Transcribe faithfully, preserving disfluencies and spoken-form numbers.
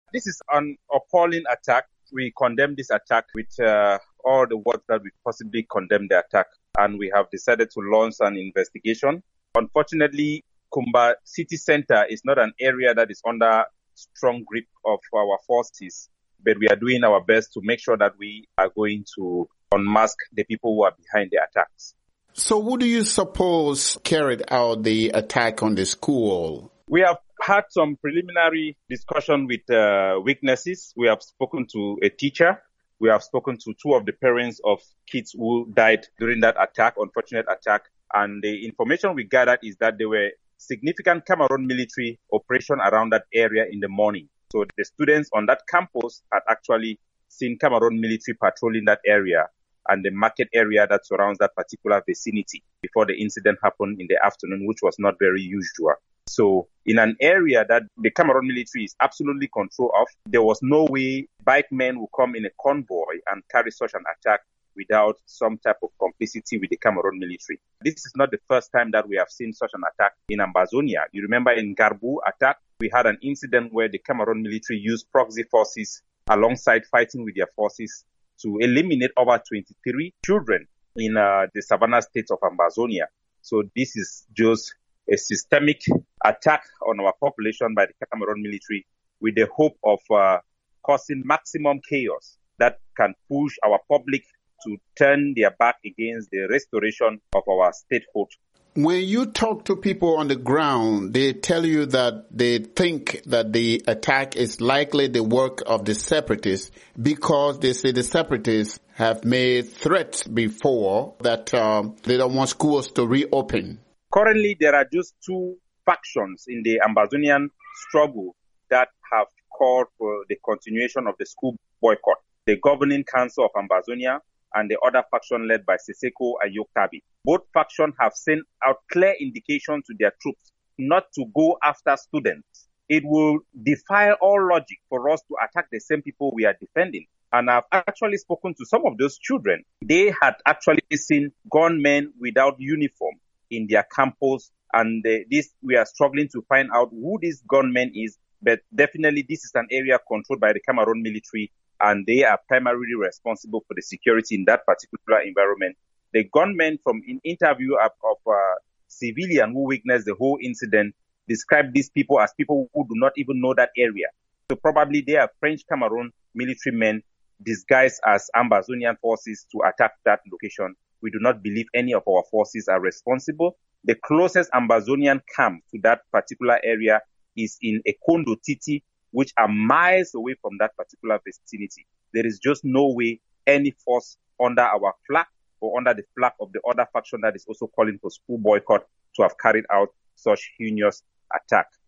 This is an appalling attack. We condemn this attack with uh, all the words that we possibly condemn the attack, and we have decided to launch an investigation. Unfortunately, Kumba city center is not an area that is under strong grip of our forces, but we are doing our best to make sure that we are going to unmask the people who are behind the attacks. So who do you suppose carried out the attack on the school? We have had some preliminary discussion with uh, witnesses. We have spoken to a teacher. We have spoken to two of the parents of kids who died during that attack, unfortunate attack. And the information we gathered is that there were significant Cameroon military operation around that area in the morning. So the students on that campus had actually seen Cameroon military patrolling that area and the market area that surrounds that particular vicinity before the incident happened in the afternoon, which was not very usual. So in an area that the Cameroon military is absolutely control of, there was no way bike men would come in a convoy and carry such an attack without some type of complicity with the Cameroon military. This is not the first time that we have seen such an attack in Ambazonia. You remember in Garbu attack, we had an incident where the Cameroon military used proxy forces alongside fighting with their forces to eliminate over twenty-three children in uh, the Savannah state of Ambazonia. So this is just a systemic attack on our population by the Cameroon military with the hope of uh, causing maximum chaos that can push our public to turn their back against the restoration of our statehood. When you talk to people on the ground, they tell you that they think that the attack is likely the work of the separatists because they say the separatists have made threats before that um, they don't want schools to reopen. Currently, there are just two factions in the Ambazonian struggle that have called for the continuation of the school boycott. The governing council of Ambazonia and the other faction led by Seseko Ayokabi. Both factions have sent out clear indication to their troops not to go after students. It will defy all logic for us to attack the same people we are defending. And I've actually spoken to some of those children. They had actually seen gunmen without uniform in their campus, and uh, this we are struggling to find out who this gunman is, but definitely this is an area controlled by the Cameroon military, and they are primarily responsible for the security in that particular environment. The gunmen, from an interview of, of uh, civilian who witnessed the whole incident, described these people as people who do not even know that area. So probably they are French Cameroon military men disguised as Ambazonian forces to attack that location. We do not believe any of our forces are responsible. The closest Ambazonian camp to that particular area is in Ekondo Titi, which are miles away from that particular vicinity. There is just no way any force under our flag or under the flag of the other faction that is also calling for school boycott to have carried out such heinous attack.